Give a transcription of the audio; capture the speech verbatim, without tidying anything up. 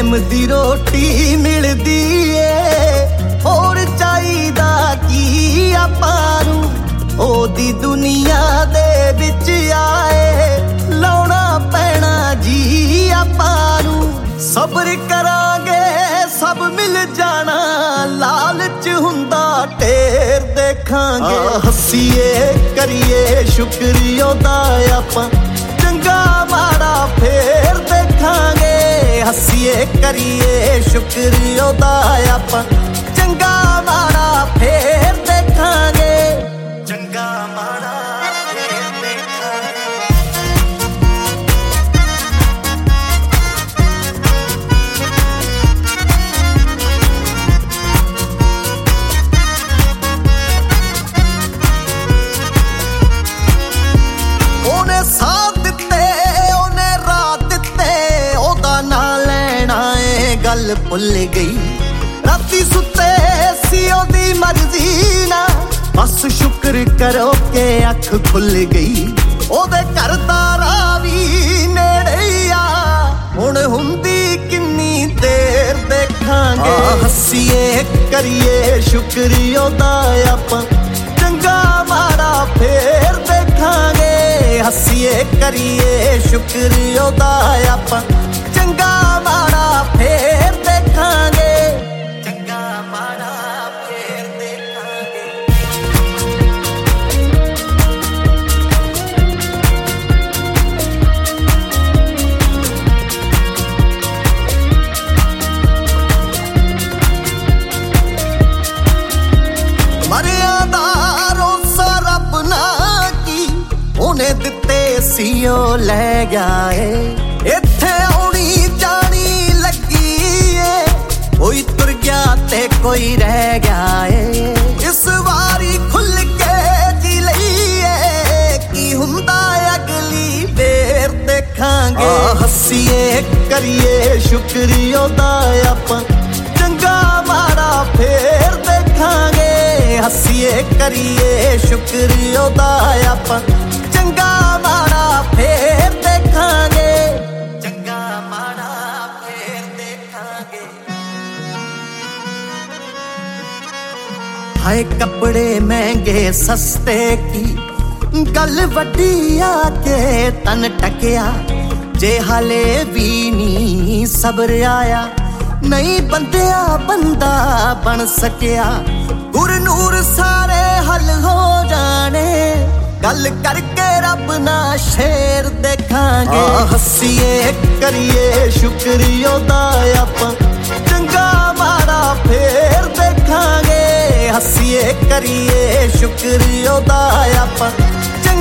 time ਦੀ ਰੋਟੀ ਮਿਲਦੀ ਏ ਹੋਰ ਚਾਹੀਦਾ ਕੀ ਆਪਾਂ ਨੂੰ ਉਹਦੀ ਦੁਨੀਆ ਦੇ ਵਿੱਚ ਆਏ ਲਾਉਣਾ ਪੈਣਾ ਜੀ ਆਪਾਂ ਨੂੰ ਸਬਰ ਕਰਾਂਗੇ ਸਭ ਮਿਲ ਜਾਣਾ ਲਾਲਚ ਹੁੰਦਾ ਢੇਰ ਦੇਖਾਂਗੇ ਹੱਸੀਏ ਕਰੀਏ ਸ਼ੁਕਰੀਆ ਦਾ ਆਪਾਂ ਚੰਗਾ ਮਾੜਾ ਫੇਰ ਦੇਖਾਂਗੇ ਹੱਸੀਏ ਕਰੀਏ ਸ਼ੁਕਰੀਆ ਦਾ ਆਪਾਂ ਚੰਗਾ ਮਾੜਾ ਫੇਰ ਦੇਖਾਂਗੇ ਚੰਗਾ ਮਾੜਾ ਫੇਰ ਦੇਖਾਂਗੇ ਉਹਨੇ ਸਾਥ ਦਿੱਤੇ ਉਹਨੇ ਰਾਤ ਦਿੱਤੇ ਉਹਦਾ ਨਾਂ ਲੈਣਾ ਏ ਗੱਲ ਭੁੱਲ ਗਈ ਰਾਤੀ ਸੁੱਤੇ ਸੀ ਉਹਦੀ ਮਰਜ਼ੀ ਨਾ ਬਸ ਸ਼ੁਕਰ ਕਰੋ ਕਿ ਅੱਖ ਖੁੱਲ ਗਈ ਉਹਦੇ ਘਰ ਦਾ ਰਾਹ ਵੀ ਨੇੜੇ ਆ ਹੁਣ ਹੁੰਦੀ ਕਿੰਨੀ ਦੇਰ ਦੇਖਾਂਗੇ ਹੱਸੀਏ ਕਰੀਏ ਸ਼ੁਕਰੀਆ ਦਾ ਆਪਾਂ ਚੰਗਾ ਮਾੜਾ ਫੇਰ ਦੇਖਾਂਗੇ ਹੱਸੀਏ ਕਰੀਏ ਸ਼ੁਕਰੀਆ ਦਾ ਆਪਾਂ ਚੰਗਾ ਮਾੜਾ ਫੇਰ ਦੇਖਾਂਗੇ ਚੰਗਾ ਮਾੜਾ ਫੇਰ ਦੇਖਾਂਗੇ ਮਰਿਆ ਦਾ ਰੋਸਾ ਰੱਬ ਨਾ ਕੀ ਉਹਨੇ ਦਿੱਤੇ ਸੀ ਉਹ ਲੈ ਗਿਆ ਏ ਇੱਥੇ ਆਉਣੀ ਜਾਣੀ ਲੱਗੀ ਏ ਕੋਈ ਤੁਰ ਗਿਆ ਤੇ ਕੋਈ ਰਹਿ ਗਿਆ ਏ ਇਸ ਵਾਰੀ ਖੁੱਲ ਕੇ ਜੀ ਲਈਏ ਕੀ ਹੁੰਦਾ ਅਗਲੀ ਵੇਰ ਦੇਖਾਂਗੇ ਹੱਸੀਏ ਕਰੀਏ ਸ਼ੁਕਰੀਆ ਦਾ ਆਪਾਂ ਚੰਗਾ ਮਾੜਾ ਫੇਰ ਦੇਖਾਂਗੇ ਹੱਸੀਏ ਕਰੀਏ ਸ਼ੁਕਰੀਆ ਦਾ ਆਪਾਂ ਚੰਗਾ ਮਾੜਾ ਫੇਰ ਦੇਖਾਂਗੇ ਚੰਗਾ ਮਾੜਾ ਫੇਰ ਦੇਖਾਂਗੇ ਹਾਏ ਕੱਪੜੇ ਮਹਿੰਗੇ ਸਸਤੇ ਕੀ ਗੱਲ ਵੱਡੀ ਆ ਕੇ ਤਨ ਟਕਿਆ ਜੇ ਹਾਲੇ ਵੀ ਨੀ ਸਬਰ ਆਇਆ ਨਹੀਂ ਬੰਦਿਆ ਬੰਦਾ ਬਣ ਸਕਿਆ ਗੁਰਨੂਰ ਸਾਰੇ ਹੱਲ ਹੋ ਜਾਣੇ ਗੱਲ ਕਰਕੇ ਰੱਬ ਨਾਲ ਸ਼ੇਰ ਦੇਖਾਂਗੇ ਹੱਸੀਏ ਕਰੀਏ ਸ਼ੁਕਰੀਆ ਦਾ ਆਪਾਂ ਚੰਗਾ ਮਾੜਾ ਫੇਰ ਦੇਖਾਂਗੇ ਹੱਸੀਏ ਕਰੀਏ ਸ਼ੁਕਰੀਆ ਦਾ ਆਪਾਂ